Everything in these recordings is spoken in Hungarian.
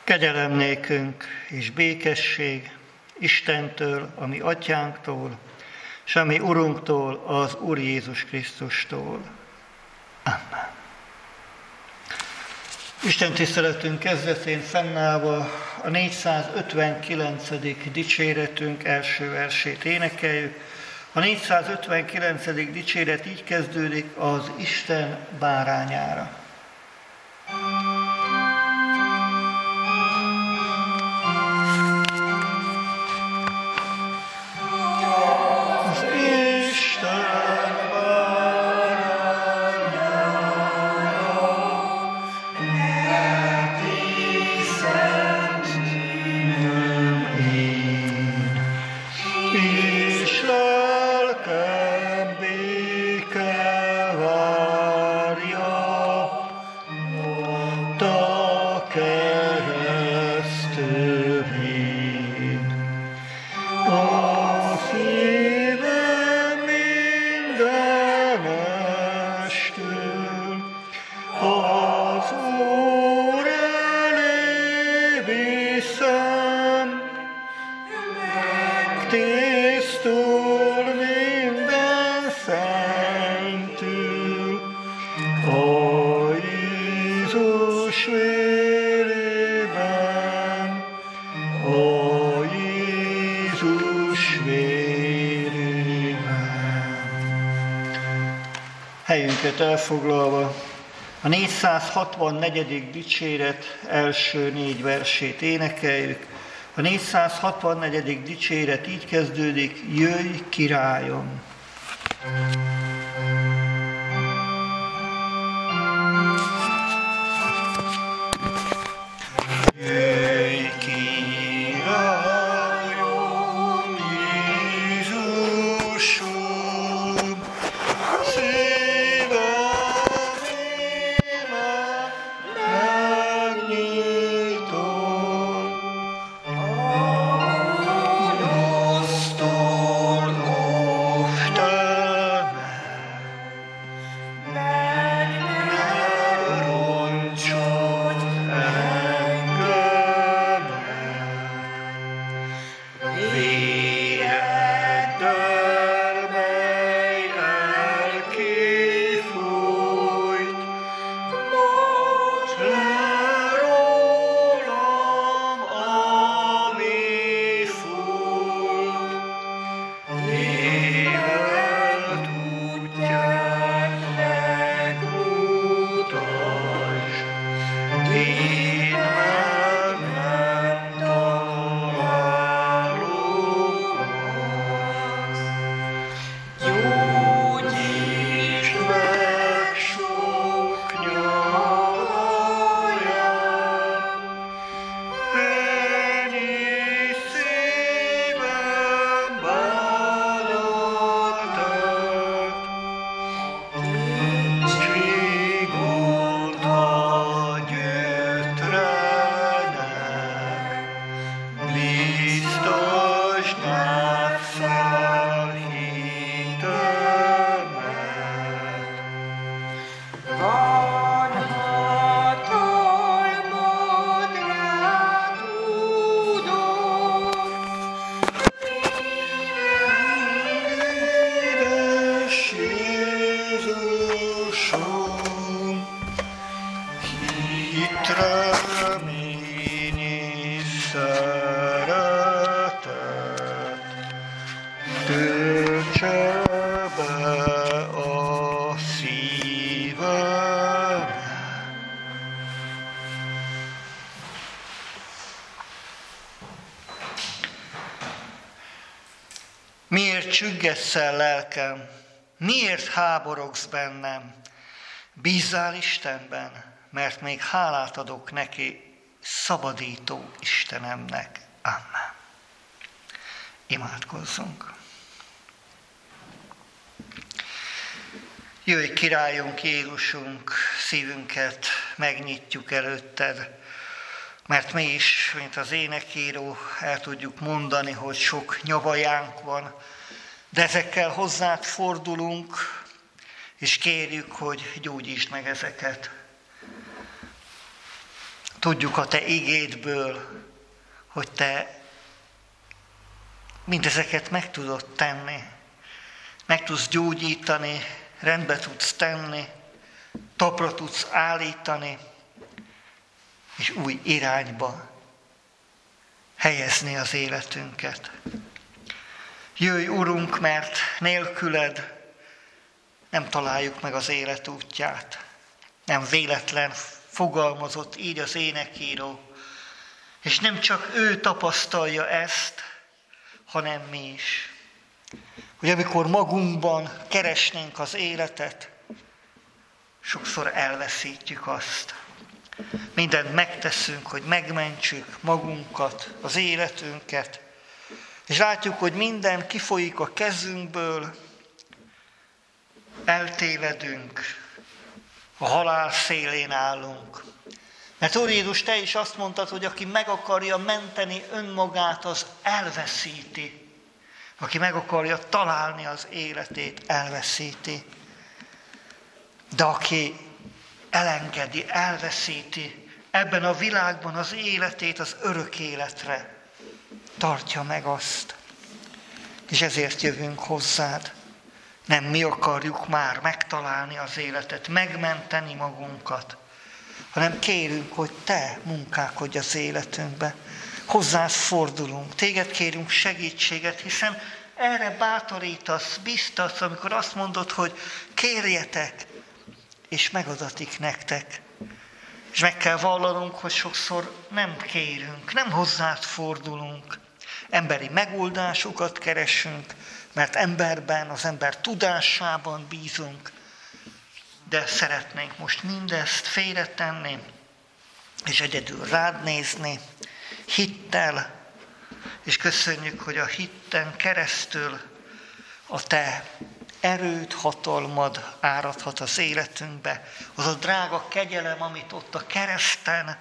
Kegyelem nékünk és békesség Istentől, a mi atyánktól, és a mi Urunktól, az Úr Jézus Krisztustól. Amen. Isten tiszteletünk kezdetén fennállva a 459. dicséretünk első versét énekeljük. A 459. dicséret így kezdődik: az Isten bárányára. Helyünket elfoglalva, a 464. dicséret első 4 versét énekeljük. A 464. dicséret így kezdődik: jöjj, királyom! Miért csüggesszel lelkem? Miért háborogsz bennem? Bízzál Istenben, mert még hálát adok neki, szabadító Istenemnek. Amen. Imádkozzunk. Jöjj, királyunk, Jézusunk, szívünket megnyitjuk előtted, mert mi is, mint az énekíró, el tudjuk mondani, hogy sok nyavajánk van, de ezekkel hozzád fordulunk, és kérjük, hogy gyógyítsd meg ezeket. Tudjuk a Te igédből, hogy Te mindezeket meg tudod tenni, meg tudsz gyógyítani, rendbe tudsz tenni, talpra tudsz állítani, és új irányba helyezni az életünket. Jöjj, Urunk, mert nélküled nem találjuk meg az élet útját. Nem véletlen fogalmazott így az énekíró. És nem csak ő tapasztalja ezt, hanem mi is. Hogy amikor magunkban keresnénk az életet, sokszor elveszítjük azt. Mindent megteszünk, hogy megmentsük magunkat, az életünket, és látjuk, hogy minden kifolyik a kezünkből, eltévedünk, a halál szélén állunk. Mert Úr Jézus, Te is azt mondtad, hogy aki meg akarja menteni önmagát, az elveszíti. Aki meg akarja találni az életét, elveszíti. De aki elengedi, elveszíti ebben a világban az életét az örök életre, tartja meg azt. És ezért jövünk hozzád. Nem mi akarjuk már megtalálni az életet, megmenteni magunkat, hanem kérünk, hogy Te munkálkodj az életünkbe. Hozzád fordulunk, Téged kérünk segítséget, hiszen erre bátorítasz, biztatsz, amikor azt mondod, hogy kérjetek, és megadatik nektek. És meg kell vallanunk, hogy sokszor nem kérünk, nem hozzád fordulunk. Emberi megoldásokat keresünk, mert emberben, az ember tudásában bízunk, de szeretnénk most mindezt félretenni, és egyedül rád nézni, hittel, és köszönjük, hogy a hitten keresztül a Te erőd, hatalmad áradhat az életünkbe. Az a drága kegyelem, amit ott a kereszten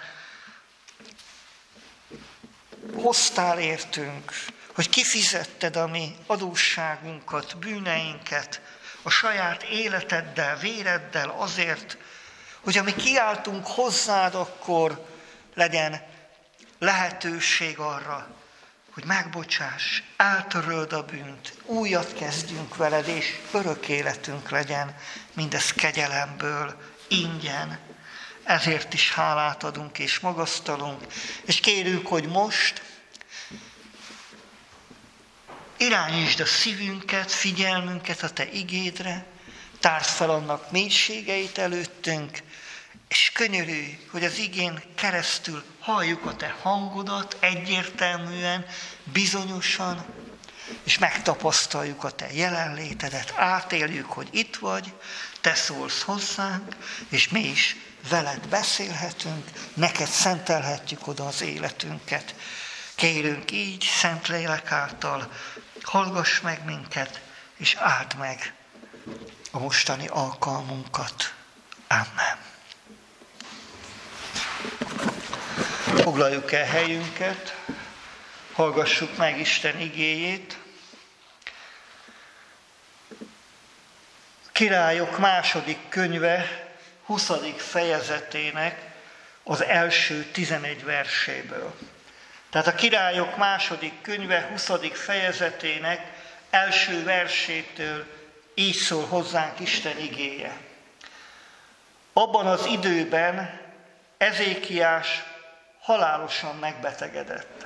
hoztál értünk, hogy kifizetted a mi adósságunkat, bűneinket, a saját életeddel, véreddel azért, hogy ami kiáltunk hozzád, akkor legyen lehetőség arra, hogy megbocsáss, eltöröld a bűnt, újat kezdjünk veled, és örök életünk legyen, mindez kegyelemből, ingyen. Ezért is hálát adunk és magasztalunk, és kérünk, hogy most irányítsd a szívünket, figyelmünket a Te igédre, tárd fel annak mélységeit előttünk, és könyörülj, hogy az igén keresztül halljuk a Te hangodat egyértelműen, bizonyosan, és megtapasztaljuk a Te jelenlétedet, átéljük, hogy itt vagy, Te szólsz hozzánk, és mi is veled beszélhetünk, neked szentelhetjük oda az életünket. Kérünk így, Szentlélek által, hallgass meg minket, és áld meg a mostani alkalmunkat. Amen. Foglaljuk el helyünket, hallgassuk meg Isten igéjét. Királyok második könyve 20. fejezetének az első 11 verséből. Tehát a Királyok második könyve 20. fejezetének első versétől így szól hozzánk Isten igéje. Abban az időben Ezékiás halálosan megbetegedett.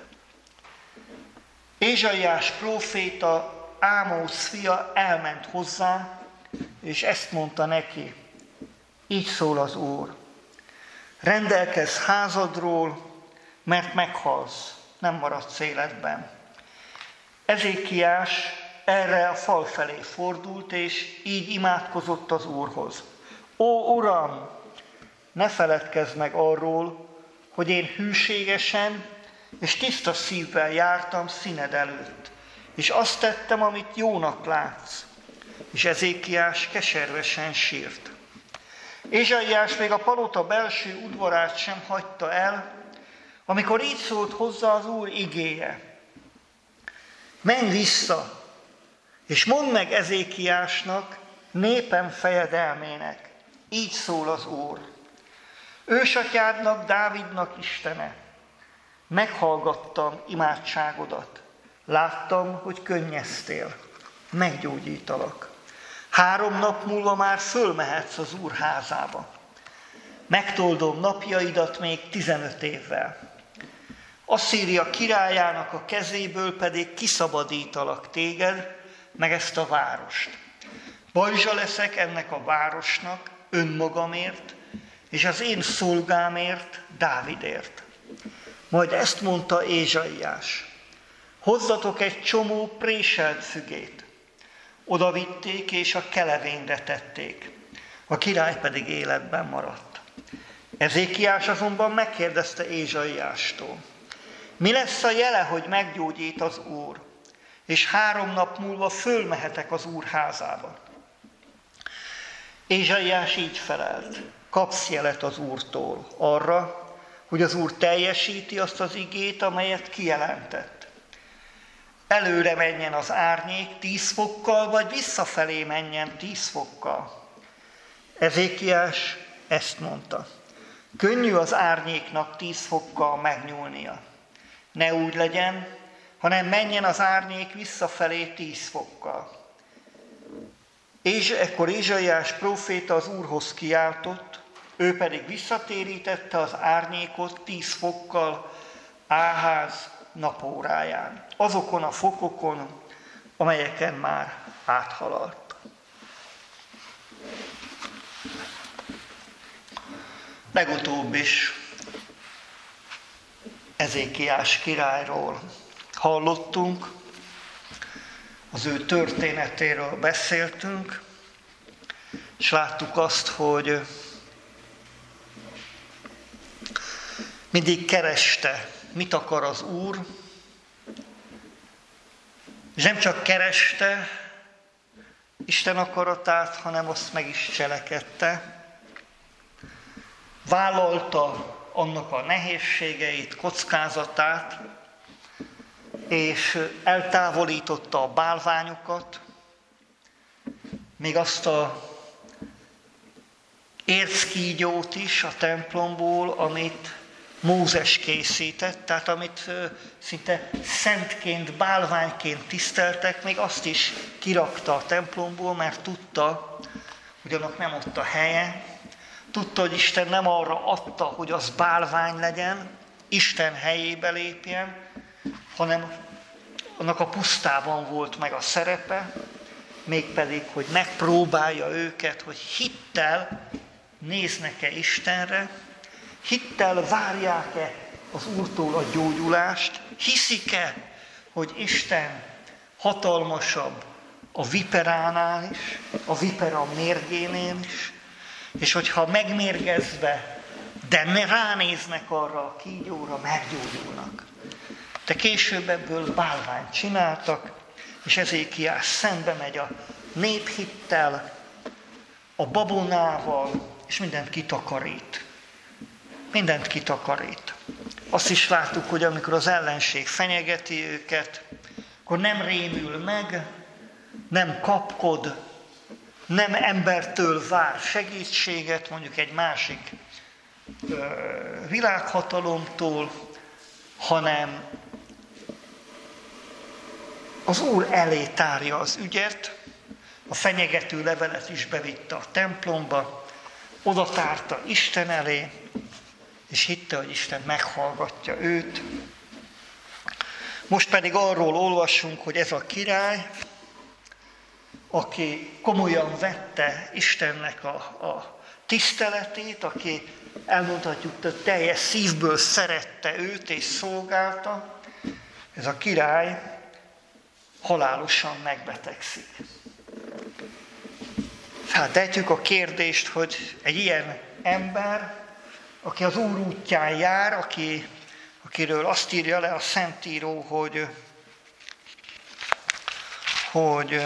Ézsaiás próféta, Ámósz fia elment hozzá, és ezt mondta neki, így szól az Úr, rendelkezz házadról, mert meghalsz, nem maradsz életben. Ezékiás erre a fal felé fordult, és így imádkozott az Úrhoz. Ó, Uram, ne feledkezz meg arról, hogy én hűségesen és tiszta szívvel jártam színed előtt, és azt tettem, amit jónak látsz. És Ezékiás keservesen sírt. Ézsaiás még a palota belső udvarát sem hagyta el, amikor így szólt hozzá az Úr igéje. Menj vissza, és mondd meg Ezékiásnak, népem fejedelmének, így szól az Úr. Ősatyádnak, Dávidnak Istene, meghallgattam imádságodat, láttam, hogy könnyeztél, meggyógyítalak. 3 nap múlva már fölmehetsz az Úr házába. Megtoldom napjaidat még 15 évvel. Asszíria királyának a kezéből pedig kiszabadítalak téged, meg ezt a várost. Pajzsa leszek ennek a városnak önmagamért, és az én szolgámért, Dávidért. Majd ezt mondta Ézsaiás. Hozzatok egy csomó préselt fügét. Oda vitték, és a kelevényre tették. A király pedig életben maradt. Ezékiás azonban megkérdezte Ézsaiástól. Mi lesz a jele, hogy meggyógyít az Úr, és 3 nap múlva fölmehetek az Úr házába? Ézsaiás így felelt. Kapsz jelet az Úrtól arra, hogy az Úr teljesíti azt az igét, amelyet kijelentett. Előre menjen az árnyék 10 fokkal, vagy visszafelé menjen 10 fokkal. Ezékiás ezt mondta. Könnyű az árnyéknak 10 fokkal megnyúlnia. Ne úgy legyen, hanem menjen az árnyék visszafelé 10 fokkal. És ekkor Ézsaiás próféta az Úrhoz kiáltott, ő pedig visszatérítette az árnyékot 10 fokkal Áház napóráján, azokon a fokokon, amelyeken már áthaladt. Legutóbb is Ezékiás királyról hallottunk, az ő történetéről beszéltünk, és láttuk azt, hogy mindig kereste, mit akar az Úr, és nem csak kereste Isten akaratát, hanem azt meg is cselekedte. Vállalta annak a nehézségeit, kockázatát, és eltávolította a bálványokat, még azt a érckígyót is a templomból, amit Mózes készített, tehát amit szinte szentként, bálványként tiszteltek, még azt is kirakta a templomból, mert tudta, hogy annak nem ott a helye, tudta, hogy Isten nem arra adta, hogy az bálvány legyen, Isten helyébe lépjen, hanem annak a pusztában volt meg a szerepe, mégpedig, hogy megpróbálja őket, hogy hittel néznek-e Istenre, hittel várják-e az Úrtól a gyógyulást, hiszik-e, hogy Isten hatalmasabb a viperánál is, a vipera mérgénél is, és hogyha megmérgezve, de ne ránéznek arra a kígyóra, meggyógyulnak. De később ebből bálványt csináltak, és Ezékiás szembe megy a néphittel, a babonával, és mindent kitakarít. Mindent kitakarít. Azt is láttuk, hogy amikor az ellenség fenyegeti őket, akkor nem rémül meg, nem kapkod, nem embertől vár segítséget, mondjuk egy másik világhatalomtól, hanem az Úr elé tárja az ügyet, a fenyegető levelet is bevitte a templomba, oda tárta Isten elé, és hitte, hogy Isten meghallgatja őt. Most pedig arról olvasunk, hogy ez a király, aki komolyan vette Istennek a tiszteletét, aki elmondhatjuk, hogy teljes szívből szerette őt és szolgálta, ez a király halálosan megbetegszik. Feltehetjük a kérdést, hogy egy ilyen ember, aki az Úr útján jár, akiről azt írja le a Szentíró, hogy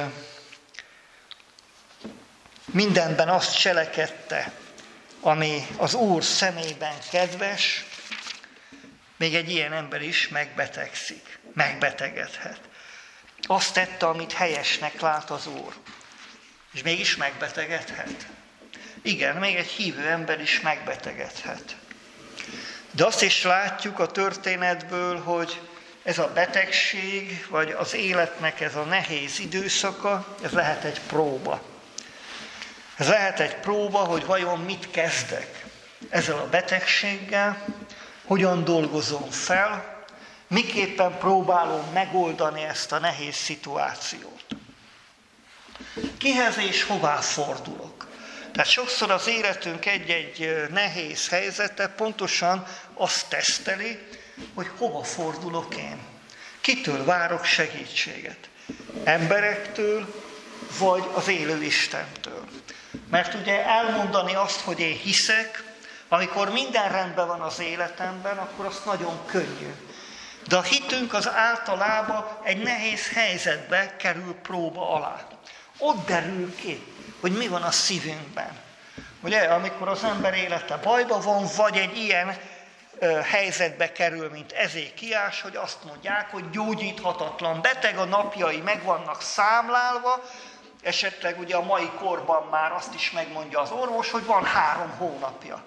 mindenben azt cselekedte, ami az Úr szemében kedves, még egy ilyen ember is megbetegszik, megbetegedhet. Azt tette, amit helyesnek lát az Úr, és mégis megbetegedhet. Igen, még egy hívő ember is megbetegedhet. De azt is látjuk a történetből, hogy ez a betegség, vagy az életnek ez a nehéz időszaka, ez lehet egy próba. Ez lehet egy próba, hogy vajon mit kezdek ezzel a betegséggel, hogyan dolgozom fel, miképpen próbálom megoldani ezt a nehéz szituációt. Kihez és hová fordulok? Tehát sokszor az életünk egy-egy nehéz helyzete pontosan azt teszteli, hogy hova fordulok én. Kitől várok segítséget? Emberektől, vagy az élő Istentől? Mert ugye elmondani azt, hogy én hiszek, amikor minden rendben van az életemben, akkor azt nagyon könnyű. De a hitünk az általában egy nehéz helyzetbe kerül próba alá. Ott derül ki, hogy mi van a szívünkben. Ugye, amikor az ember élete bajba van, vagy egy ilyen helyzetbe kerül, mint Ezékiás, hogy azt mondják, hogy gyógyíthatatlan beteg, a napjai meg vannak számlálva, esetleg ugye a mai korban már azt is megmondja az orvos, hogy van 3 hónapja.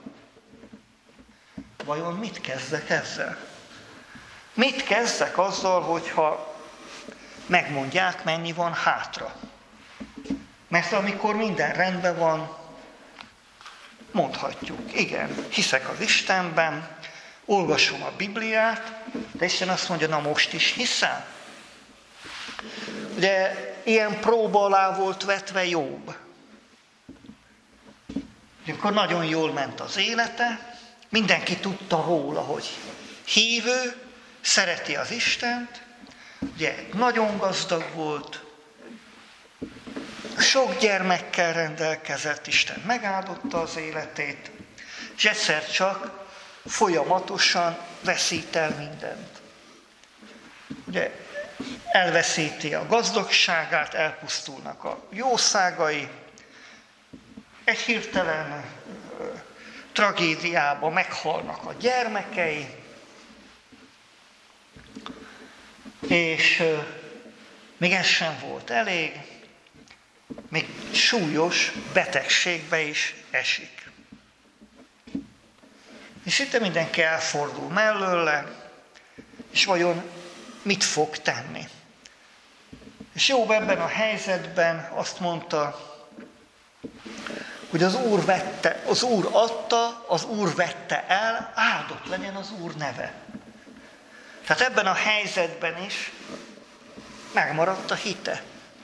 Vajon mit kezdek ezzel? Mit kezdek azzal, hogyha megmondják, mennyi van hátra? Mert amikor minden rendben van, mondhatjuk, igen, hiszek az Istenben, olvasom a Bibliát, de Isten azt mondja, na most is hiszel? Ugye ilyen próba alá volt vetve Jobb. Amikor nagyon jól ment az élete, mindenki tudta róla, hogy hívő, szereti az Istent, ugye nagyon gazdag volt, sok gyermekkel rendelkezett, Isten megáldotta az életét, és egyszer csak folyamatosan veszít el mindent. Ugye elveszíti a gazdagságát, elpusztulnak a jószágai, egy hirtelen tragédiába meghalnak a gyermekei, és még ez sem volt elég, még súlyos betegségbe is esik. És itt mindenki elfordul mellőle, és vajon mit fog tenni? És Jobb ebben a helyzetben azt mondta, hogy az Úr adta, az Úr vette el, áldott legyen az Úr neve. Tehát ebben a helyzetben is megmaradt a hite.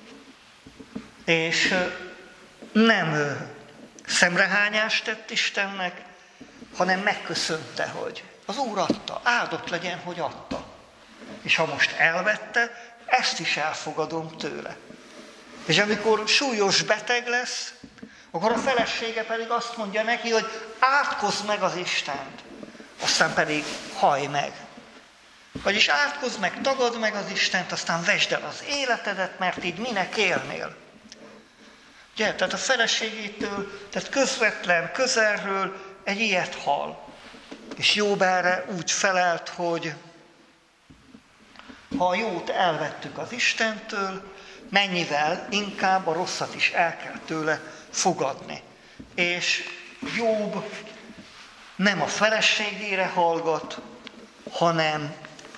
És nem szemrehányást tett Istennek, hanem megköszönte, hogy az Úr adta, áldott legyen, hogy adta. És ha most elvette, ezt is elfogadom tőle. És amikor súlyos beteg lesz, akkor a felesége pedig azt mondja neki, hogy átkozz meg az Istent, aztán pedig hallj meg. Vagyis átkozz meg, tagadd meg az Istent, aztán vesd el az életedet, mert így minek élnél. Ugye, tehát a feleségétől, tehát közvetlen, közelről egy ilyet hall. És Jobb erre úgy felelt, hogy ha a jót elvettük az Istentől, mennyivel inkább a rosszat is el kell tőle fogadni. És Jobb nem a feleségére hallgat, hanem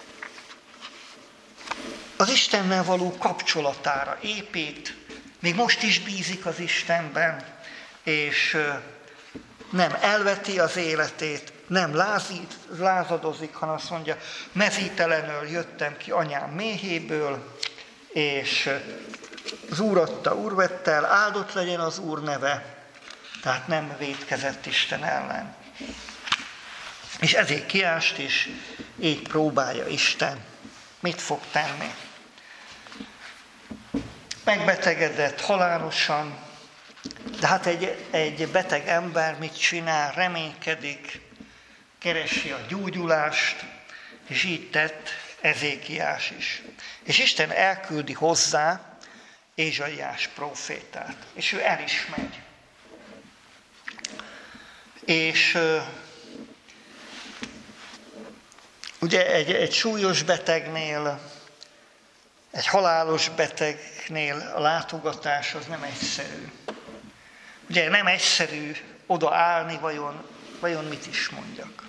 az Istennel való kapcsolatára épít, még most is bízik az Istenben, és nem elveti az életét, nem lázadozik, hanem azt mondja, mezítelenül jöttem ki anyám méhéből, és az Úr adta, Úr vette el, áldott legyen az Úr neve, tehát nem vétkezett Isten ellen. És Ezékiást is így próbálja Isten. Mit fog tenni? Megbetegedett halálosan, de hát egy beteg ember mit csinál? Reménykedik, keresi a gyógyulást, és így tett Ezékiás is. És Isten elküldi hozzá Ézsaiás prófétát, és ő el is megy. És ugye egy súlyos betegnél, egy halálos betegnél a látogatás az nem egyszerű. Ugye nem egyszerű odaállni, vajon mit is mondjak.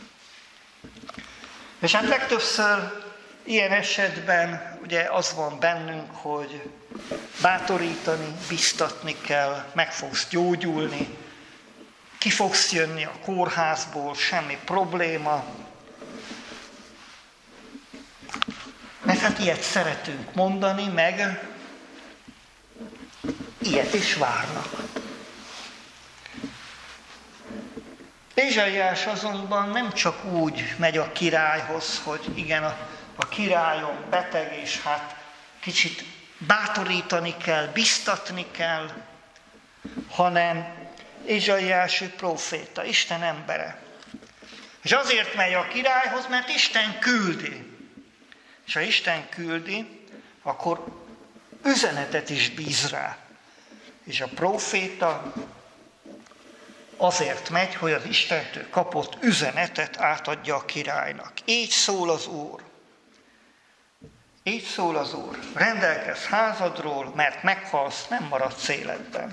És hát legtöbbször ilyen esetben ugye az van bennünk, hogy bátorítani, biztatni kell, meg fogsz gyógyulni, ki fogsz jönni a kórházból, semmi probléma. Mert hát ilyet szeretünk mondani, meg ilyet is várnak. Ézsaiás azonban nem csak úgy megy a királyhoz, hogy igen, a királyom beteg, és hát kicsit bátorítani kell, biztatni kell, hanem Ézsaiás próféta, Isten embere. És azért megy a királyhoz, mert Isten küldi. És ha Isten küldi, akkor üzenetet is bíz rá. És a próféta azért megy, hogy az Istentől kapott üzenetet átadja a királynak. Így szól az Úr. Így szól az Úr. Rendelkezz házadról, mert meghalsz, nem maradsz életben.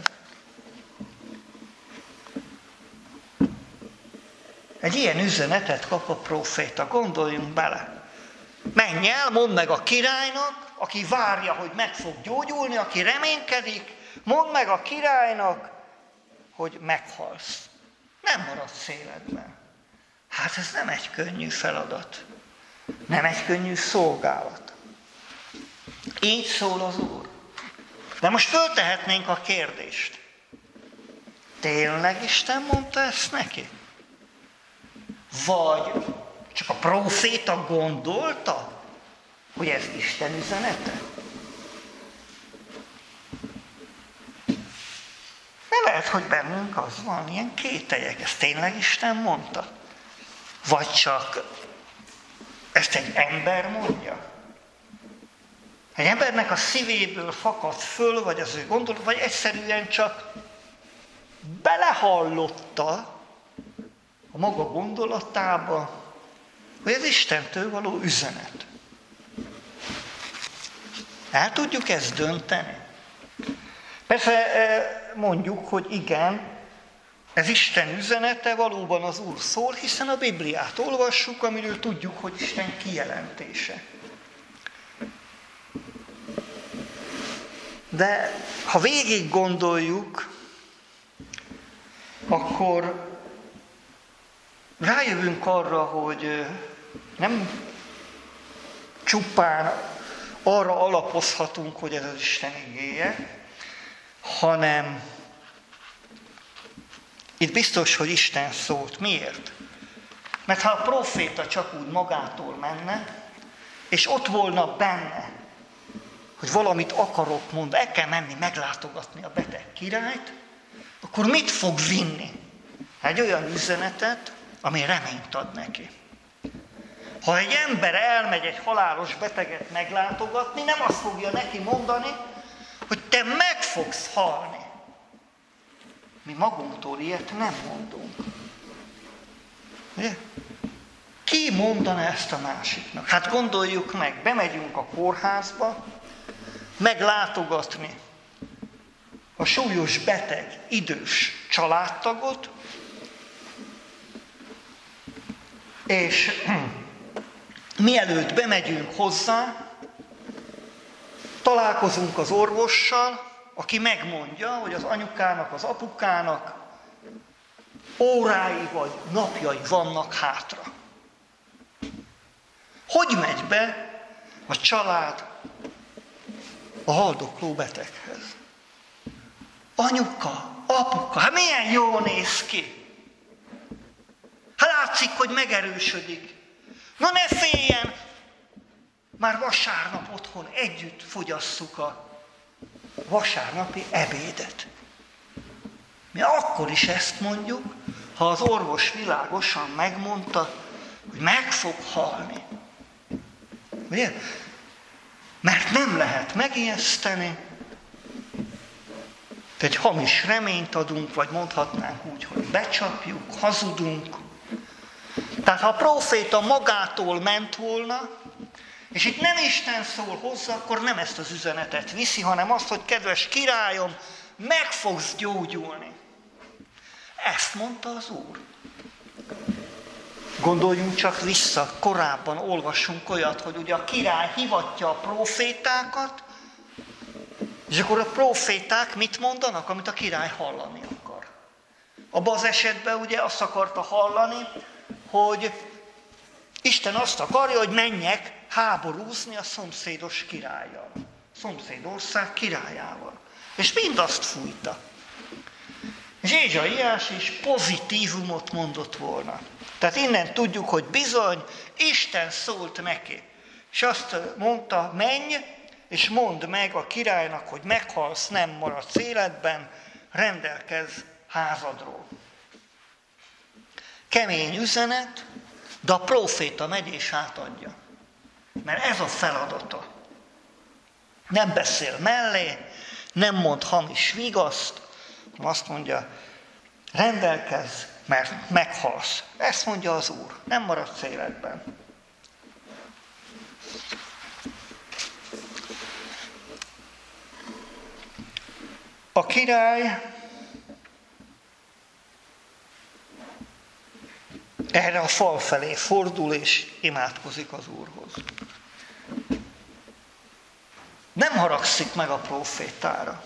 Egy ilyen üzenetet kap a próféta, gondoljunk bele. Menj el, mondd meg a királynak, aki várja, hogy meg fog gyógyulni, aki reménykedik, mondd meg a királynak, hogy meghalsz. Nem maradsz életben. Hát ez nem egy könnyű feladat. Nem egy könnyű szolgálat. Így szól az Úr. De most föltehetnénk a kérdést. Tényleg Isten mondta ezt neki? Vagy csak a próféta gondolta, hogy ez Isten üzenete? De lehet, hogy bennünk az van, ilyen kételyek, ezt tényleg Isten mondta? Vagy csak ezt egy ember mondja? Egy embernek a szívéből fakad föl, vagy az ő gondolat, vagy egyszerűen csak belehallotta a maga gondolatába, hogy ez Istentől való üzenet. El tudjuk ezt dönteni? Persze mondjuk, hogy igen, ez Isten üzenete, valóban az Úr szól, hiszen a Bibliát olvassuk, amiről tudjuk, hogy Isten kijelentése. De ha végig gondoljuk, akkor rájövünk arra, hogy nem csupán arra alapozhatunk, hogy ez az Isten igéje, hanem itt biztos, hogy Isten szólt. Miért? Mert ha a próféta csak úgy magától menne, és ott volna benne, hogy valamit akarok mondani, el kell menni meglátogatni a beteg királyt, akkor mit fog vinni? Egy olyan üzenetet, ami reményt ad neki. Ha egy ember elmegy egy halálos beteget meglátogatni, nem azt fogja neki mondani, hogy te meg fogsz halni. Mi magunktól ilyet nem mondunk. Ugye? Ki mondaná ezt a másiknak? Hát gondoljuk meg, bemegyünk a kórházba, meglátogatni a súlyos beteg, idős családtagot, és mielőtt bemegyünk hozzá, találkozunk az orvossal, aki megmondja, hogy az anyukának, az apukának órái vagy napjai vannak hátra. Hogy megy be a család a haldokló beteghez? Anyuka, apuka, hát milyen jól néz ki! Hát látszik, hogy megerősödik. Na ne féljen! Már vasárnap otthon együtt fogyasszuk a vasárnapi ebédet. Mi akkor is ezt mondjuk, ha az orvos világosan megmondta, hogy meg fog halni. Ugye? Mert nem lehet megijeszteni, egy hamis reményt adunk, vagy mondhatnánk úgy, hogy becsapjuk, hazudunk. Tehát ha a próféta magától ment volna, és itt nem Isten szól hozzá, akkor nem ezt az üzenetet viszi, hanem azt, hogy kedves királyom, meg fogsz gyógyulni. Ezt mondta az Úr. Gondoljunk csak vissza, korábban olvassunk olyat, hogy ugye a király hivatja a prófétákat, és akkor a próféták mit mondanak, amit a király hallani akar. Abban az esetben ugye azt akarta hallani, hogy Isten azt akarja, hogy menjek háborúzni a szomszédos királlyal, a szomszédország királyával. És mindazt fújta. És Ézsaiás is pozitívumot mondott volna. Tehát innen tudjuk, hogy bizony Isten szólt neki. És azt mondta, menj, és mondd meg a királynak, hogy meghalsz, nem maradsz életben, rendelkezz házadról. Kemény üzenet, de a próféta megy és átadja. Mert ez a feladata. Nem beszél mellé, nem mond hamis vigaszt, hanem azt mondja, rendelkezz, mert meghalsz. Ezt mondja az Úr, nem maradsz életben. A király erre a fal felé fordul és imádkozik az Úrhoz. Nem haragszik meg a prófétára.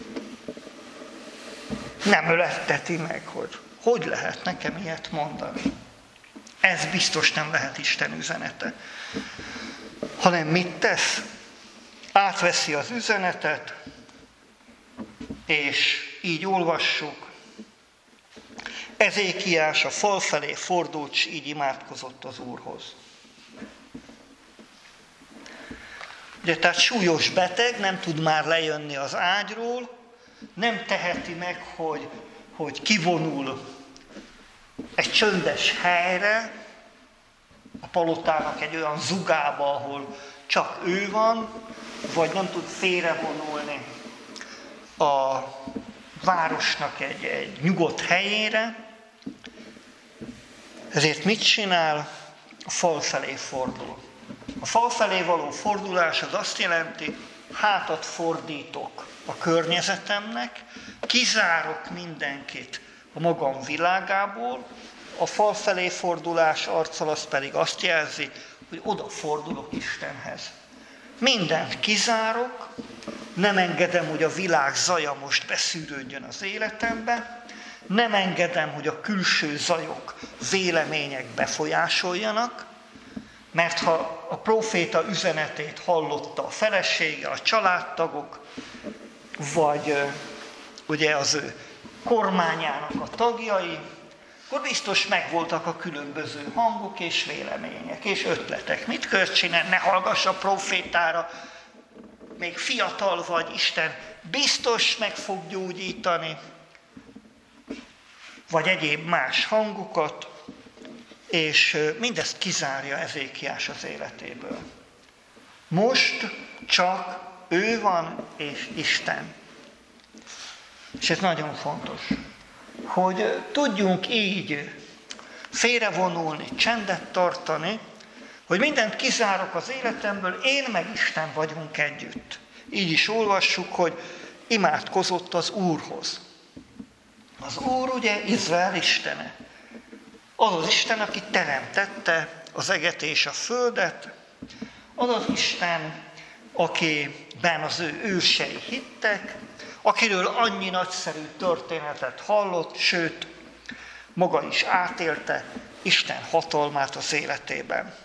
Nem öletteti meg, hogy lehet nekem ilyet mondani. Ez biztos nem lehet Isten üzenete. Hanem mit tesz? Átveszi az üzenetet, és így olvassuk. Ezékiás a fal felé fordult, és így imádkozott az Úrhoz. Ugye, tehát súlyos beteg, nem tud már lejönni az ágyról, nem teheti meg, hogy kivonul egy csöndes helyre, a palotának egy olyan zugába, ahol csak ő van, vagy nem tud félrevonulni a városnak egy nyugodt helyére. Ezért mit csinál? A fal felé fordul. A fal felé való fordulás az azt jelenti, hátat fordítok a környezetemnek, kizárok mindenkit a magam világából, a fal felé fordulás arccal az pedig azt jelzi, hogy odafordulok Istenhez. Mindent kizárok, nem engedem, hogy a világ zaja most beszűrődjön az életembe, nem engedem, hogy a külső zajok, vélemények befolyásoljanak, mert ha a próféta üzenetét hallotta a felesége, a családtagok, vagy ugye az ő kormányának a tagjai, akkor biztos megvoltak a különböző hangok és vélemények és ötletek. Mit kell csinálni? Ne hallgass a prófétára, még fiatal vagy, Isten biztos meg fog gyógyítani, vagy egyéb más hangokat, és mindezt kizárja Ezékiás az életéből. Most csak ő van és Isten. És ez nagyon fontos, hogy tudjunk így félrevonulni, csendet tartani, hogy mindent kizárok az életemből, én meg Isten vagyunk együtt. Így is olvassuk, hogy imádkozott az Úrhoz. Az Úr ugye Izrael istene. Az az Isten, aki teremtette az eget és a földet, az az Isten, akiben az ő ősei hittek, akiről annyi nagyszerű történetet hallott, sőt, maga is átélte Isten hatalmát az életében.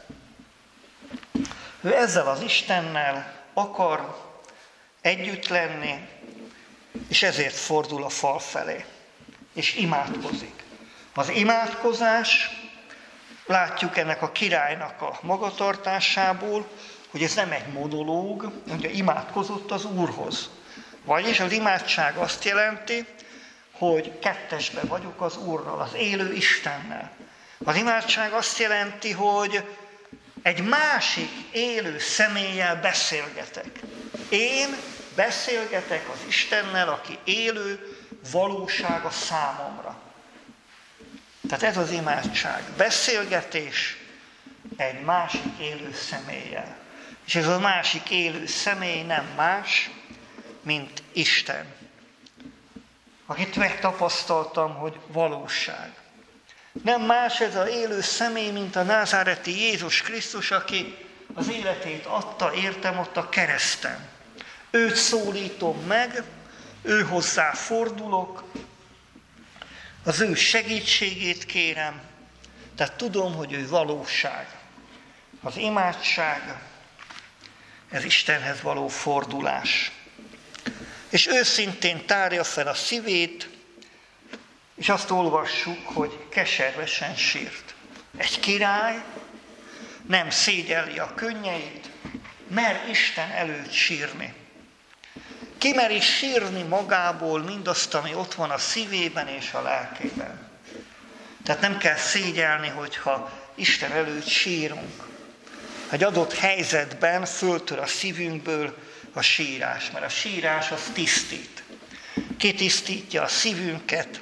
Ő ezzel az Istennel akar együtt lenni, és ezért fordul a fal felé, és imádkozik. Az imádkozás, látjuk ennek a királynak a magatartásából, hogy ez nem egy monológ, hogy imádkozott az Úrhoz. Vagyis az imádság azt jelenti, hogy kettesbe vagyok az Úrral, az élő Istennel. Az imádság azt jelenti, hogy egy másik élő személlyel beszélgetek. Én beszélgetek az Istennel, aki élő valóság a számomra. Tehát ez az imádság. Beszélgetés egy másik élő személlyel. És ez a másik élő személy nem más, mint Isten. akit megtapasztaltam, hogy valóság. Nem más ez az élő személy, mint a názáreti Jézus Krisztus, aki az életét adta, értem, ott a kereszten. Őt szólítom meg, ő hozzá fordulok, az ő segítségét kérem, tehát tudom, hogy ő valóság. Az imádság, ez Istenhez való fordulás. És őszintén tárja fel a szívét, és azt olvassuk, hogy keservesen sírt. Egy király nem szégyelli a könnyeit, mer Isten előtt sírni. Ki meri sírni magából mindazt, ami ott van a szívében és a lelkében. Tehát nem kell szégyelni, hogyha Isten előtt sírunk. Egy adott helyzetben föltör a szívünkből a sírás, mert a sírás az tisztít. Kitisztítja a szívünket,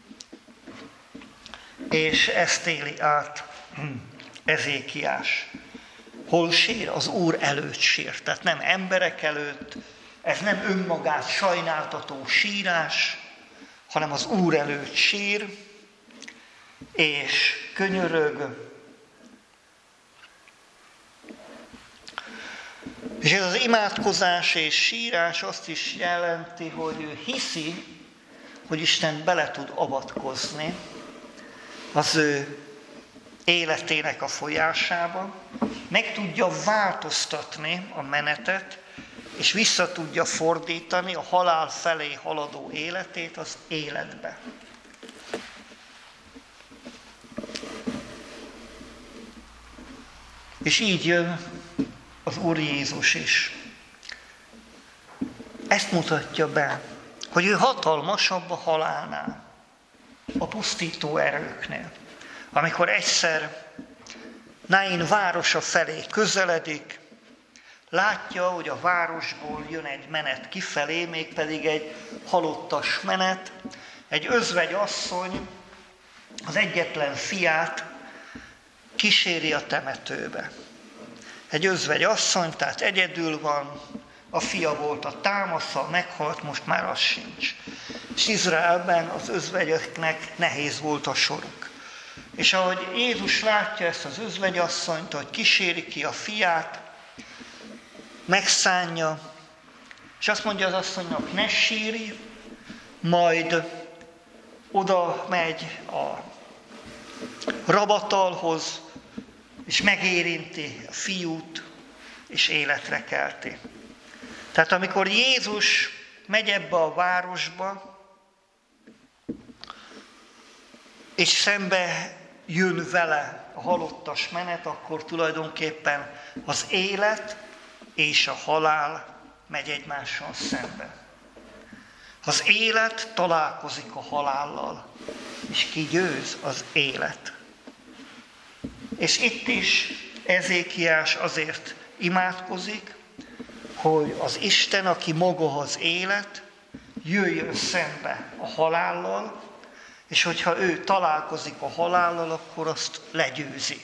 és ezt éli át Ezékiás. Hol sír? Az Úr előtt sír. Tehát nem emberek előtt, ez nem önmagát sajnáltató sírás, hanem az Úr előtt sír, és könyörög. És ez az imádkozás és sírás azt is jelenti, hogy ő hiszi, hogy Isten bele tud avatkozni az ő életének a folyásába, meg tudja változtatni a menetet, és vissza tudja fordítani a halál felé haladó életét az életbe. És így jön az Úr Jézus is. Ezt mutatja be, hogy ő hatalmasabb a halálnál, a pusztító erőknél. Amikor egyszer Nain városa felé közeledik, látja, hogy a városból jön egy menet kifelé, mégpedig egy halottas menet, egy özvegy asszony az egyetlen fiát kíséri a temetőbe. Egy özvegy asszony, tehát egyedül van, a fia volt a támasza, meghalt, most már az sincs. És Izraelben az özvegyeknek nehéz volt a soruk. És ahogy Jézus látja ezt az özvegyasszonyt, hogy kíséri ki a fiát, megszánja, és azt mondja az asszonynak, ne sírj, majd oda megy a ravatalhoz, és megérinti a fiút, és életre kelti. Tehát amikor Jézus megy ebbe a városba, és szembe jön vele a halottas menet, akkor tulajdonképpen az élet és a halál megy egymással szembe. Az élet találkozik a halállal, és ki győz? Az élet. És itt is Ezékiás azért imádkozik, hogy az Isten, aki maga az élet, jöjjön szembe a halállal, és hogyha ő találkozik a halállal, akkor azt legyőzi.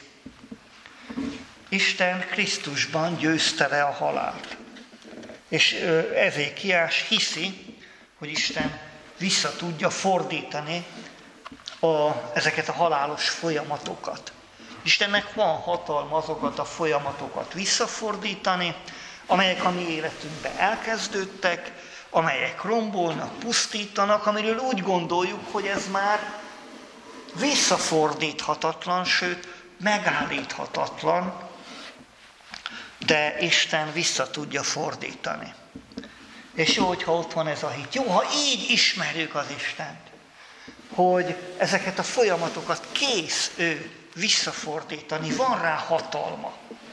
Isten Krisztusban győzte le a halált. És Ezékiás hiszi, hogy Isten vissza tudja fordítani ezeket a halálos folyamatokat. Istennek van hatalma azokat a folyamatokat visszafordítani, amelyek a mi életünkben elkezdődtek, amelyek rombolnak, pusztítanak, amiről úgy gondoljuk, hogy ez már visszafordíthatatlan, sőt megállíthatatlan, de Isten vissza tudja fordítani. És jó, hogyha ott van ez a hit. Jó, ha így ismerjük az Istent, hogy ezeket a folyamatokat kész ő visszafordítani, van rá hatalma.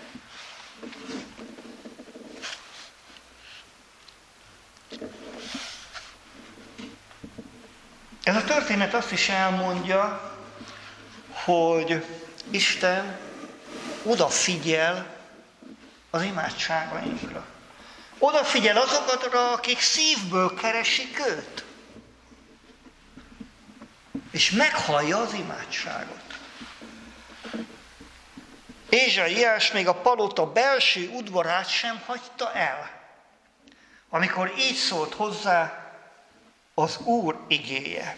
Ez a történet azt is elmondja, hogy Isten odafigyel az imádságainkra. Odafigyel azokatra, akik szívből keresik őt. És meghallja az imádságot. Ézsaiás még a palota belső udvarát sem hagyta el. Amikor így szólt hozzá, az Úr igéje.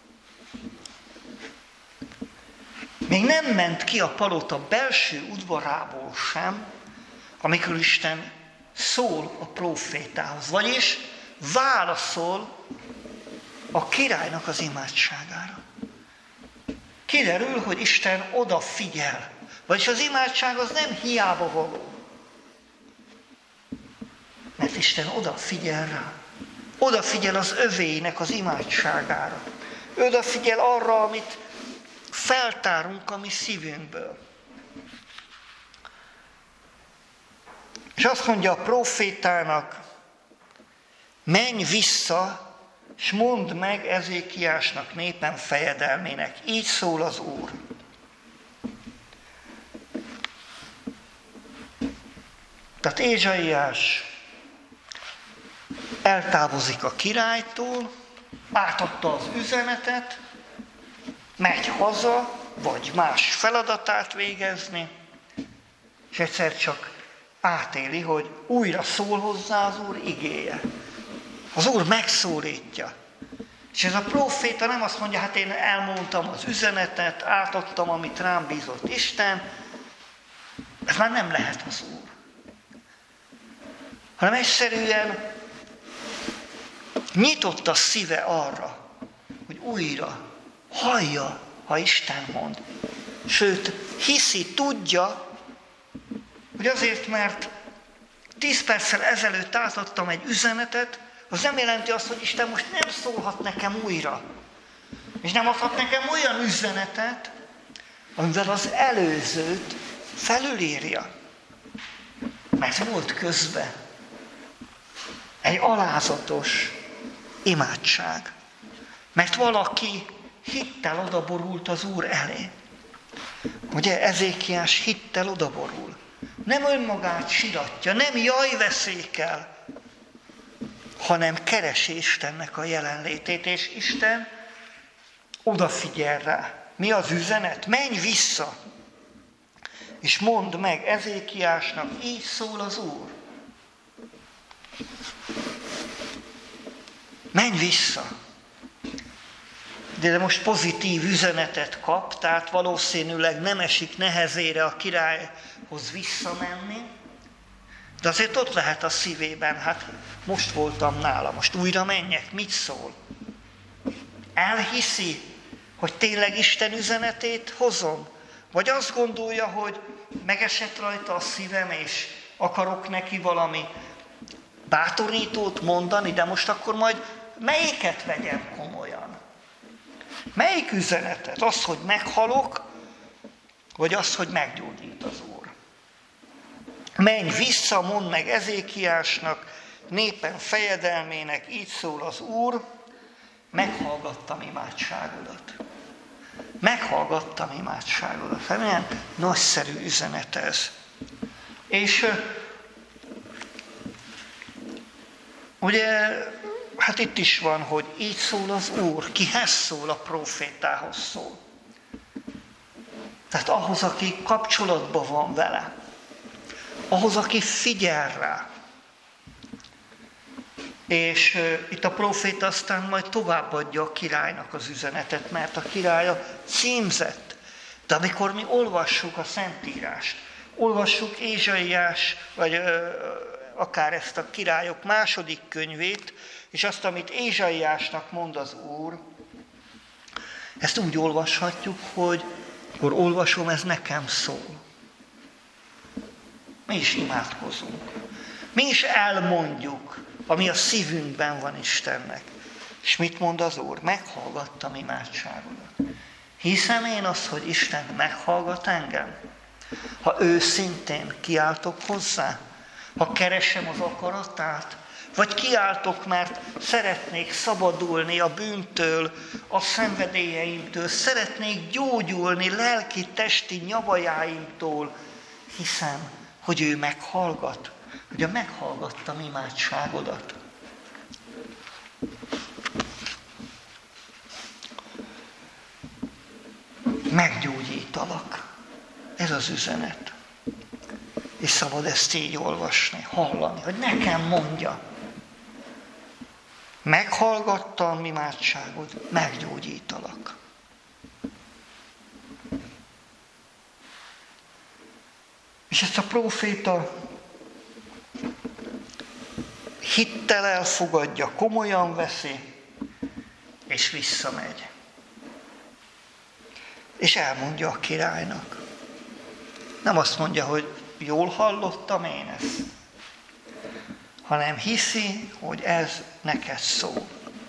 Még nem ment ki a palota belső udvarából sem, amikor Isten szól a prófétához, vagyis válaszol a királynak az imádságára. Kiderül, hogy Isten odafigyel, vagyis az imádság az nem hiába való. Mert Isten odafigyel rá. Odafigyel az övéinek az imádságára. Odafigyel arra, amit feltárunk a mi szívünkből. És azt mondja a prófétának, menj vissza, és mondd meg Ezékiásnak, népem fejedelmének. Így szól az Úr. Tehát Ézsaiás eltávozik a királytól, átadta az üzenetet, megy haza, vagy más feladatát végezni, és egyszer csak átéli, hogy újra szól hozzá az Úr igéje. Az Úr megszólítja. És ez a próféta nem azt mondja, hát én elmondtam az üzenetet, átadtam, amit rám bízott Isten, ez már nem lehet az Úr. Hanem egyszerűen nyitott a szíve arra, hogy újra hallja, ha Isten mond. Sőt, hiszi, tudja, hogy azért, mert 10 perccel ezelőtt átadtam egy üzenetet, az nem jelenti azt, hogy Isten most nem szólhat nekem újra. És nem adhat nekem olyan üzenetet, amivel az előzőt felülírja. Mert volt közben egy alázatos imádság. Mert valaki hittel odaborult az Úr elé. Ugye Ezékiás hittel odaborul. Nem önmagát siratja, nem jajveszékel, hanem keresi Istennek a jelenlétét, és Isten odafigyel rá. Mi az üzenet? Menj vissza, és mondd meg Ezékiásnak, így szól az Úr. Menj vissza. De most pozitív üzenetet kap, tehát valószínűleg nem esik nehezére a királyhoz visszamenni, de azért ott lehet a szívében, hát most voltam nála, most újra menjek, mit szól? Elhiszi, hogy tényleg Isten üzenetét hozom? Vagy azt gondolja, hogy megesett rajta a szívem, és akarok neki valami bátorítót mondani, de most akkor majd melyiket vegyem komolyan? Melyik üzenetet? Az, hogy meghalok, vagy az, hogy meggyógyít az Úr? Menj vissza, mondd meg Ezékiásnak, népem fejedelmének, így szól az Úr, meghallgattam imádságodat. Meghallgattam imádságodat. Hát milyen nagyszerű üzenet ez. És ugye, hát itt is van, hogy így szól az Úr. Kihez szól? A prófétához szól. Tehát ahhoz, aki kapcsolatban van vele. Ahhoz, aki figyel rá. És itt a próféta aztán majd továbbadja a királynak az üzenetet, mert a királya címzett. De amikor mi olvassuk a Szentírást, olvassuk Ézsaiás, vagy akár ezt a királyok második könyvét, és azt, amit Ézsaiásnak mond az Úr, ezt úgy olvashatjuk, hogy akkor olvasom, ez nekem szól. Mi is imádkozunk. Mi is elmondjuk, ami a szívünkben van Istennek. És mit mond az Úr? Meghallgattam imádságodat. Hiszem én azt, hogy Isten meghallgat engem? Ha őszintén kiáltok hozzá, ha keresem az akaratát, vagy kiáltok, mert szeretnék szabadulni a bűntől, a szenvedélyeimtől, szeretnék gyógyulni lelki, testi nyavajáimtól, hiszem, hogy ő meghallgat, hogy meghallgattam imádságodat. Meggyógyítalak. Ez az üzenet. És szabad ezt így olvasni, hallani, hogy nekem mondja. meghallgatta a mi imádságod, meggyógyítalak. És ezt a próféta hittel elfogadja, komolyan veszi, és visszamegy. És elmondja a királynak. Nem azt mondja, hogy jól hallottam én ezt, hanem hiszi, hogy ez neked szól.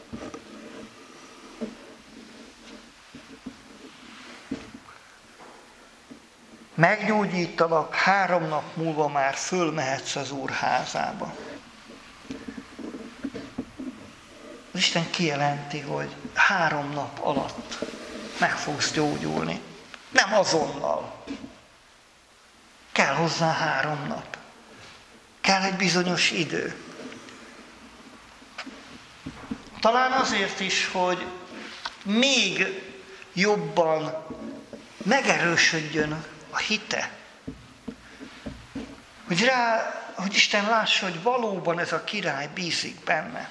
Meggyógyítalak, 3 nap múlva már fölmehetsz az Úr házába. Az Isten kijelenti, hogy 3 nap alatt meg fogsz gyógyulni. Nem azonnal. Kell hozzá 3 nap. Kell egy bizonyos idő. Talán azért is, hogy még jobban megerősödjön a hite. Hogy Isten lássa, hogy valóban ez a király bízik benne.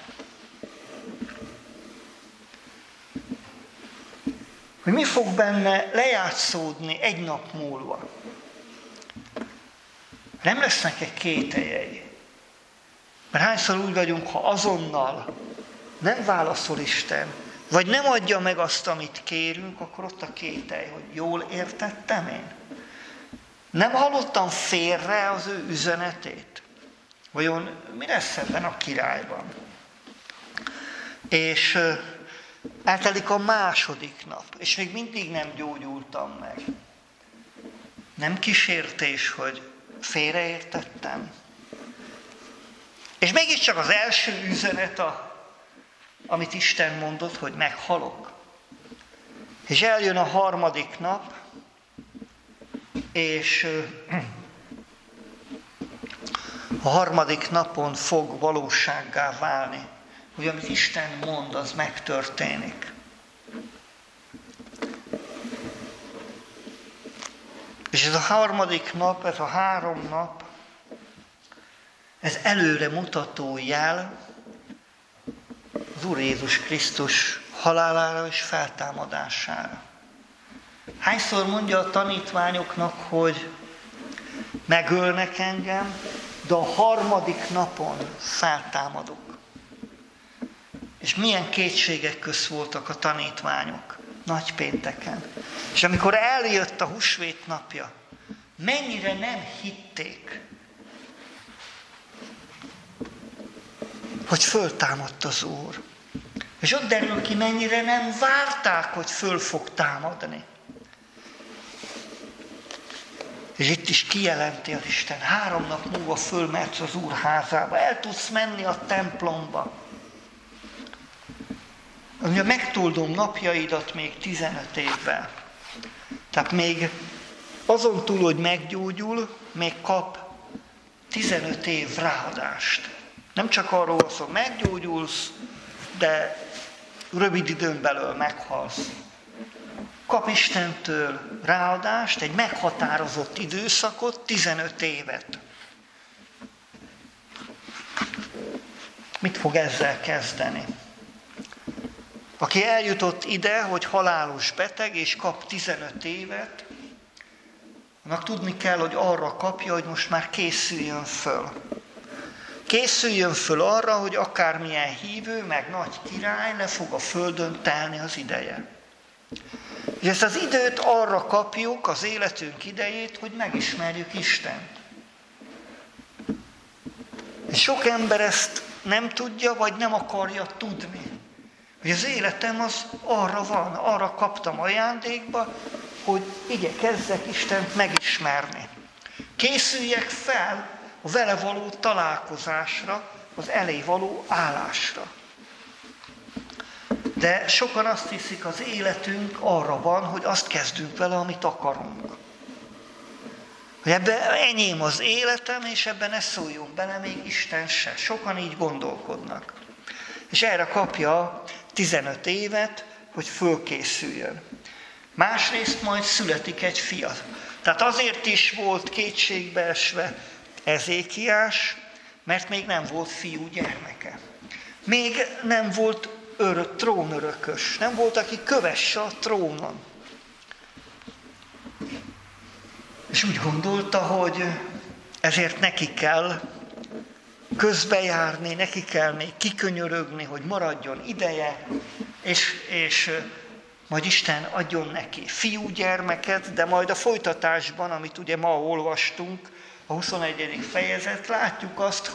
Hogy mi fog benne lejátszódni 1 nap múlva. Nem lesznek kételjei. Mert hányszor úgy vagyunk, ha azonnal nem válaszol Isten, vagy nem adja meg azt, amit kérünk, akkor ott a kételj, hogy jól értettem én? Nem hallottam félre az ő üzenetét? Vajon mi lesz ebben a királyban? És eltelik a 2. nap, és még mindig nem gyógyultam meg. Nem kísértés, hogy félreértettem. És mégiscsak az első üzenet, amit Isten mondott, hogy meghalok. És eljön a 3. nap, és a 3. napon fog valósággá válni, hogy amit Isten mond, az megtörténik. És ez a 3. nap, ez a 3 nap, ez előre mutató jel az Úr Jézus Krisztus halálára és feltámadására. Hányszor mondja a tanítványoknak, hogy megölnek engem, de a 3. napon feltámadok. És milyen kétségek közt voltak a tanítványok nagypénteken. És amikor eljött a húsvét napja, mennyire nem hitték, hogy föltámadt az Úr. És ott derül ki, mennyire nem várták, hogy föl fog támadni. És itt is kijelenti az Isten, 3 nap múlva fölmehetsz az Úr házába, el tudsz menni a templomba. Mondja, megtoldom napjaidat még 15 évvel. Tehát még azon túl, hogy meggyógyul, még kap 15 év ráadást. Nem csak arról van szó, meggyógyulsz, de rövid időn belül meghalsz. Kap Istentől ráadást, egy meghatározott időszakot, 15 évet. Mit fog ezzel kezdeni? Aki eljutott ide, hogy halálos beteg, és kap 15 évet, annak tudni kell, hogy arra kapja, hogy most már készüljön föl. Készüljön föl arra, hogy akármilyen hívő, meg nagy király le fog a földön telni az ideje. És ezt az időt arra kapjuk, az életünk idejét, hogy megismerjük Istent. És sok ember ezt nem tudja, vagy nem akarja tudni. Hogy az életem az arra van, arra kaptam ajándékba, hogy igyekezzek Istent megismerni. Készüljek fel a vele való találkozásra, az elé való állásra. De sokan azt hiszik, az életünk arra van, hogy azt kezdünk vele, amit akarunk. Hogy ebben enyém az életem, és ebben ne szóljon bele még Isten se. Sokan így gondolkodnak. És erre kapja 15 évet, hogy fölkészüljön. Másrészt majd születik egy fia. Tehát azért is volt kétségbeesve Ezékiás, mert még nem volt fiú gyermeke. Még nem volt trónörökös, nem volt, aki kövesse a trónon. És úgy gondolta, hogy ezért neki kell közbejárni, neki kell még kikönyörögni, hogy maradjon ideje, és majd Isten adjon neki fiúgyermeket, de majd a folytatásban, amit ugye ma olvastunk, a 21. fejezet, látjuk azt,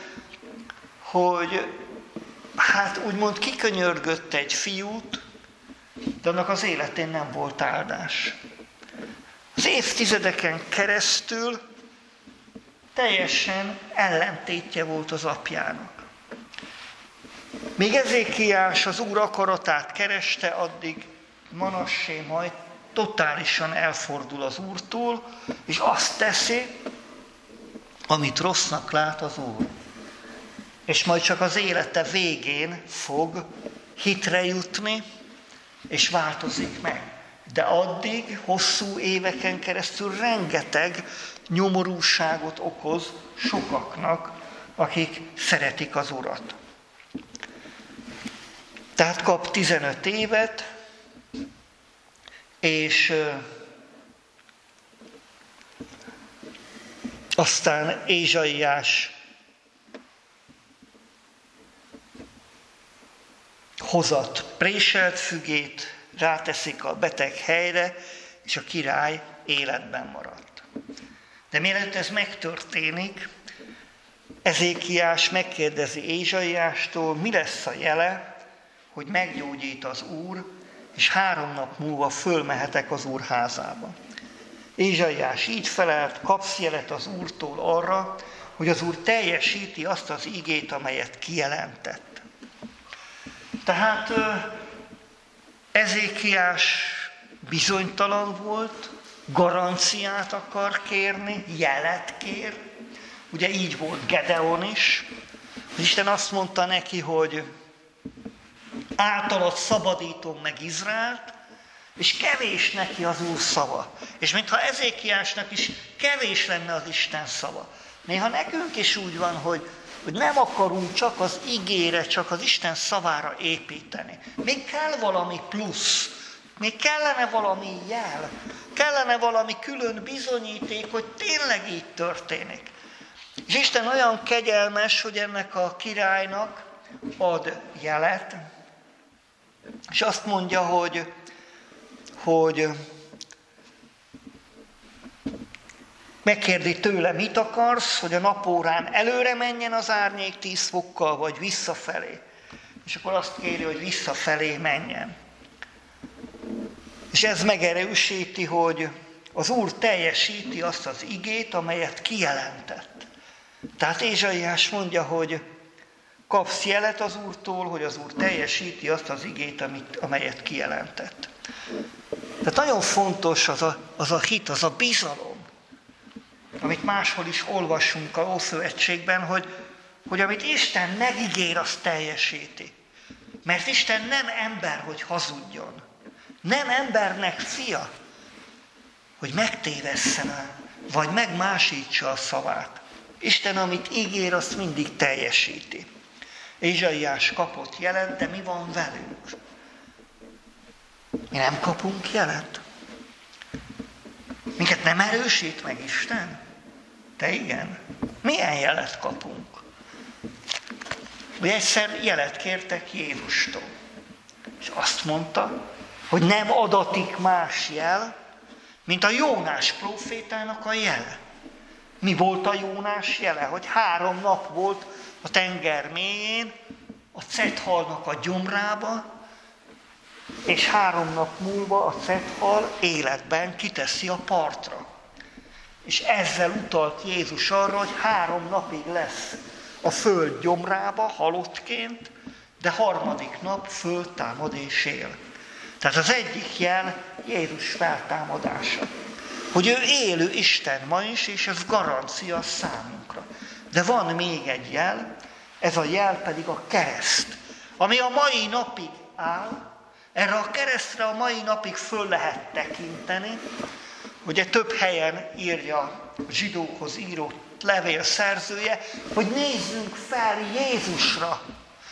hogy hát úgymond kikönyörgött egy fiút, de annak az életén nem volt áldás. Az évtizedeken keresztül teljesen ellentétje volt az apjának. Míg Ezékiás az Úr akaratát kereste, addig Manassé majd totálisan elfordul az Úrtól, és azt teszi, amit rossznak lát az Úr. És majd csak az élete végén fog hitre jutni, és változik meg. De addig, hosszú éveken keresztül rengeteg nyomorúságot okoz sokaknak, akik szeretik az Urat. Tehát kap 15 évet, és aztán Ézsaiás hozat préselt fügét, ráteszik a beteg helyre, és a király életben maradt. De mielőtt ez megtörténik, Ezékiás megkérdezi Ézsaiástól, mi lesz a jele, hogy meggyógyít az Úr, és 3 nap múlva fölmehetek az Úr házába. Ézsaiás így felelt, kapsz jelet az Úrtól arra, hogy az Úr teljesíti azt az igét, amelyet kijelentett. Tehát Ezékiás bizonytalan volt, garanciát akar kérni, jelet kér. Ugye így volt Gedeon is. Isten azt mondta neki, hogy általad szabadítom meg Izraelt, és kevés neki az Úr szava. És mintha Ezékiásnak is kevés lenne az Isten szava. Néha nekünk is úgy van, hogy nem akarunk csak az igére, csak az Isten szavára építeni. Még kell valami plusz, még kellene valami jel, kellene valami külön bizonyíték, hogy tényleg így történik. És Isten olyan kegyelmes, hogy ennek a királynak ad jelet, és azt mondja, hogy megkérdi tőle, mit akarsz, hogy a napórán előre menjen az árnyék 10 fokkal, vagy visszafelé. És akkor azt kéri, hogy visszafelé menjen. És ez megerősíti, hogy az Úr teljesíti azt az igét, amelyet kijelentett. Tehát Ézsaiás mondja, hogy kapsz jelet az Úrtól, hogy az Úr teljesíti azt az igét, amelyet kijelentett. Tehát nagyon fontos az a hit, az a bizalom, amit máshol is olvasunk a Ószövetségben, hogy amit Isten megígér, azt teljesíti. Mert Isten nem ember, hogy hazudjon. Nem embernek fia, hogy megtévesszen, vagy megmásítsa a szavát. Isten, amit ígér, azt mindig teljesíti. Ézsaiás kapott jelet, de mi van velünk? Mi nem kapunk jelet? Minket nem erősít meg Isten? Te igen. Milyen jelet kapunk? Ugye egyszer jelet kértek Jézustól. És azt mondta, hogy nem adatik más jel, mint a Jónás prófétának a jele. Mi volt a Jónás jele? Hogy 3 nap volt a tenger mélyén, a cethhalnak a gyomrába, és 3 nap múlva a cethal életben kiteszi a partra. És ezzel utalt Jézus arra, hogy 3 napig lesz a föld gyomrába halottként, de 3. nap föltámad és él. Tehát az egyik jel Jézus feltámadása. Hogy ő élő Isten ma is, és ez garancia számunkra. De van még egy jel, ez a jel pedig a kereszt, ami a mai napig áll. Erre a keresztre a mai napig föl lehet tekinteni. Ugye több helyen írja a zsidókhoz író levél szerzője, hogy nézzünk fel Jézusra,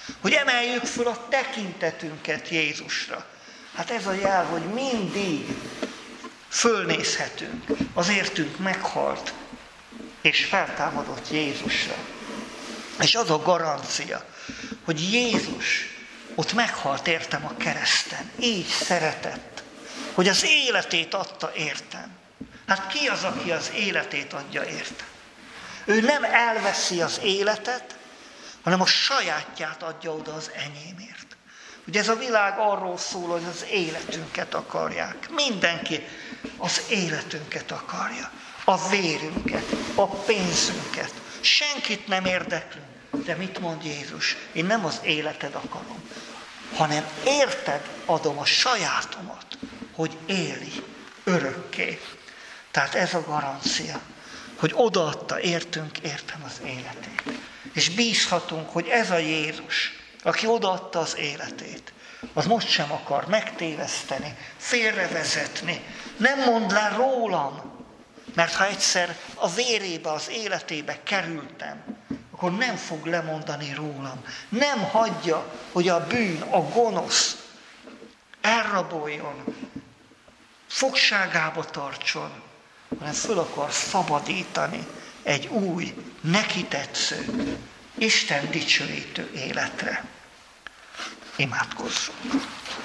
hogy emeljük föl a tekintetünket Jézusra. Hát ez a jel, hogy mindig fölnézhetünk, az értünk meghalt, és feltámadott Jézusra. És az a garancia, hogy Jézus ott meghalt értem a kereszten, így szeretett, hogy az életét adta értem. Hát ki az, aki az életét adja értem? Ő nem elveszi az életet, hanem a sajátját adja oda az enyémért. Ugye ez a világ arról szól, hogy az életünket akarják. Mindenki az életünket akarja. A vérünket, a pénzünket. Senkit nem érdeklünk. De mit mond Jézus? Én nem az életed akarom, hanem érted adom a sajátomat, hogy éli örökké. Tehát ez a garancia, hogy odaadta értünk értem az életét. És bízhatunk, hogy ez a Jézus, aki odaadta az életét, az most sem akar megtéveszteni, félrevezetni, nem mond le rólam, mert ha egyszer a vérébe, az életébe kerültem, akkor nem fog lemondani rólam. Nem hagyja, hogy a bűn, a gonosz elraboljon, fogságába tartson, hanem föl akar szabadítani egy új, neki tetsző, Isten dicsőítő életre. Imádkozzunk!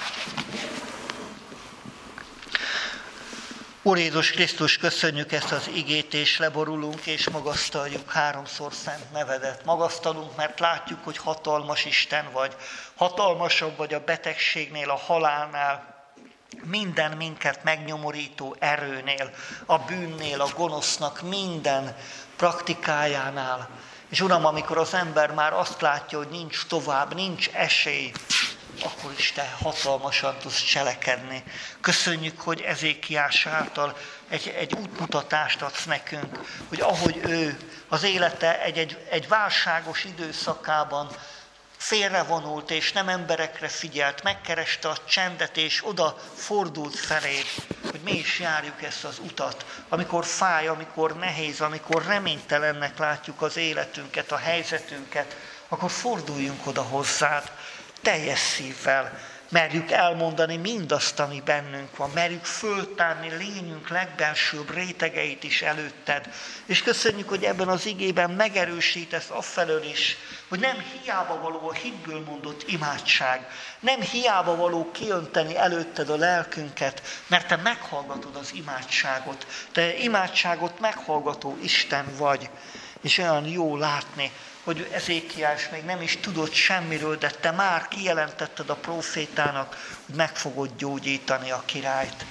Úr Jézus Krisztus, köszönjük ezt az igét, és leborulunk, és magasztaljuk háromszor szent nevedet. Magasztalunk, mert látjuk, hogy hatalmas Isten vagy. Hatalmasabb vagy a betegségnél, a halálnál, minden minket megnyomorító erőnél, a bűnnél, a gonosznak minden praktikájánál. És Uram, amikor az ember már azt látja, hogy nincs tovább, nincs esély, akkor is Te hatalmasan tudsz cselekedni. Köszönjük, hogy Ezékiás által egy útmutatást adsz nekünk, hogy ahogy ő az élete egy válságos időszakában félrevonult, és nem emberekre figyelt, megkereste a csendet, és oda fordult feléd, hogy mi is járjuk ezt az utat, amikor fáj, amikor nehéz, amikor reménytelennek látjuk az életünket, a helyzetünket, akkor forduljunk oda hozzád, teljes szívvel, merjük elmondani mindazt, ami bennünk van, merjük föltárni lényünk legbelsőbb rétegeit is előtted. És köszönjük, hogy ebben az igében megerősítesz afelől is, hogy nem hiába való a hitből mondott imádság, nem hiába való kiönteni előtted a lelkünket, mert Te meghallgatod az imádságot, Te imádságot meghallgató Isten vagy, és olyan jó látni, hogy Ezékiás még nem is tudott semmiről, de Te már kijelentetted a prófétának, hogy meg fogod gyógyítani a királyt.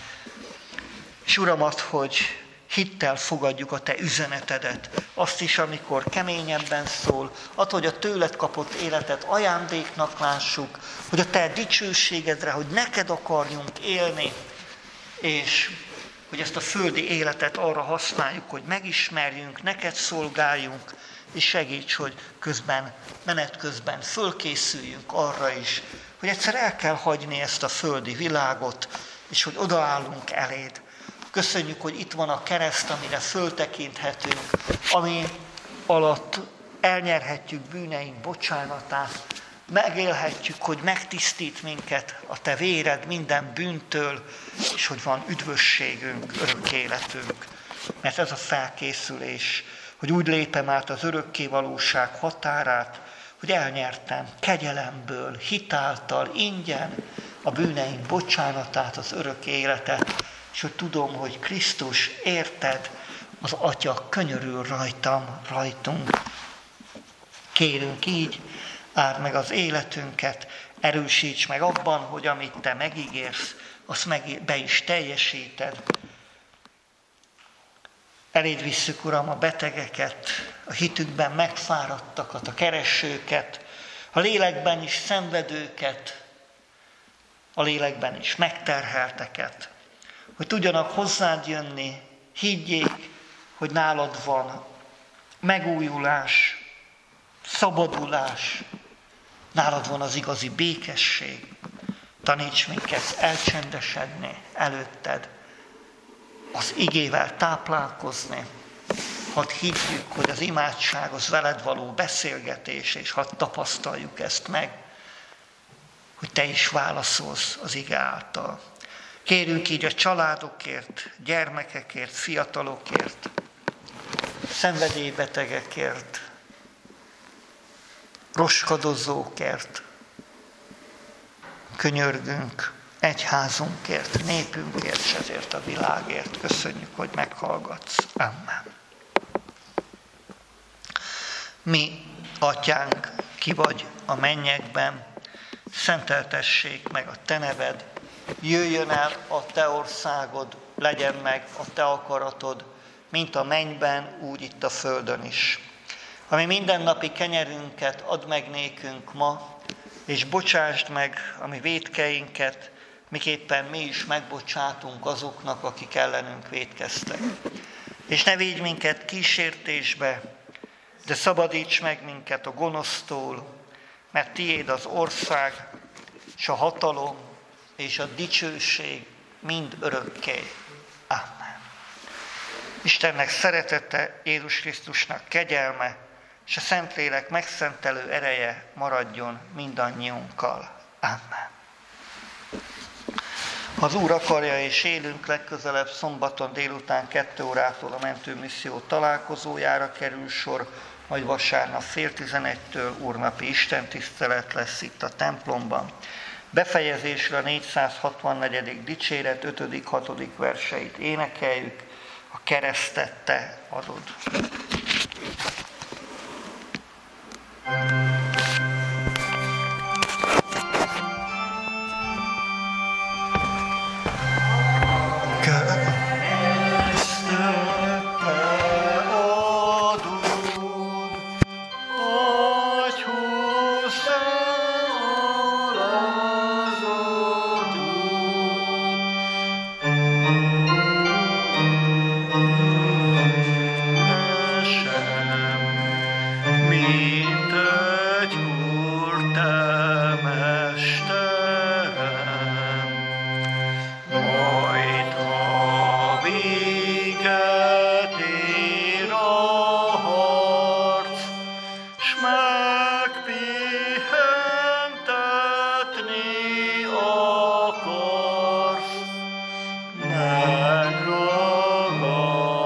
És Uramat, hogy hittel fogadjuk a Te üzenetedet, azt is, amikor keményebben szól, hogy a tőled kapott életet ajándéknak lássuk, hogy a Te dicsőségedre, hogy neked akarjunk élni, és hogy ezt a földi életet arra használjuk, hogy megismerjünk, neked szolgáljunk, és segíts, hogy menet közben fölkészüljünk arra is, hogy egyszer el kell hagyni ezt a földi világot, és hogy odaállunk eléd. Köszönjük, hogy itt van a kereszt, amire föltekinthetünk, ami alatt elnyerhetjük bűneink bocsánatát, megélhetjük, hogy megtisztít minket a Te véred minden bűntől, és hogy van üdvösségünk, örök életünk. Mert ez a felkészülés, hogy úgy lépem át az örökké valóság határát, hogy elnyertem kegyelemből, hitáltal, ingyen a bűneink bocsánatát, az örök életet, és hogy tudom, hogy Krisztus érted, az Atya könyörül rajtunk. Kérünk így, áld meg az életünket, erősíts meg abban, hogy amit Te megígérsz, azt be is teljesíted. Eléd visszük, Uram, a betegeket, a hitükben megfáradtakat, a keresőket, a lélekben is szenvedőket, a lélekben is megterhelteket, hogy tudjanak hozzád jönni, higgyék, hogy nálad van megújulás, szabadulás, nálad van az igazi békesség. Taníts minket elcsendesedni előtted, az igével táplálkozni, hadd higgyük, hogy az imádság az veled való beszélgetés, és hadd tapasztaljuk ezt meg. hogy Te is válaszolsz az ige által. Kérünk így a családokért, gyermekekért, fiatalokért, szenvedélybetegekért, roskadozókért, könyörgünk egyházunkért, népünkért, és ezért a világért. Köszönjük, hogy meghallgatsz. Amen. Mi, Atyánk, ki vagy a mennyekben, szenteltessék meg a Te neved, jöjjön el a Te országod, legyen meg a Te akaratod, mint a mennyben, úgy itt a földön is. Ami mindennapi kenyerünket add meg nékünk ma, és bocsásd meg a mi vétkeinket, miképpen mi is megbocsátunk azoknak, akik ellenünk vétkeztek. És ne védj minket kísértésbe, de szabadíts meg minket a gonosztól, mert Tiéd az ország, és a hatalom, és a dicsőség mind örökké. Amen. Istennek szeretete, Jézus Krisztusnak kegyelme, és a Szentlélek megszentelő ereje maradjon mindannyiunkkal. Amen. Ha az Úr akarja és élünk, legközelebb szombaton délután 2 órától a mentőmisszió találkozójára kerül sor, majd vasárnap 10:30-től úrnapi istentisztelet lesz itt a templomban. Befejezésre a 464. dicséret 5.-6. verseit énekeljük, a keresztet Te adod.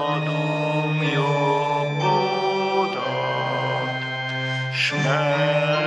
Amen.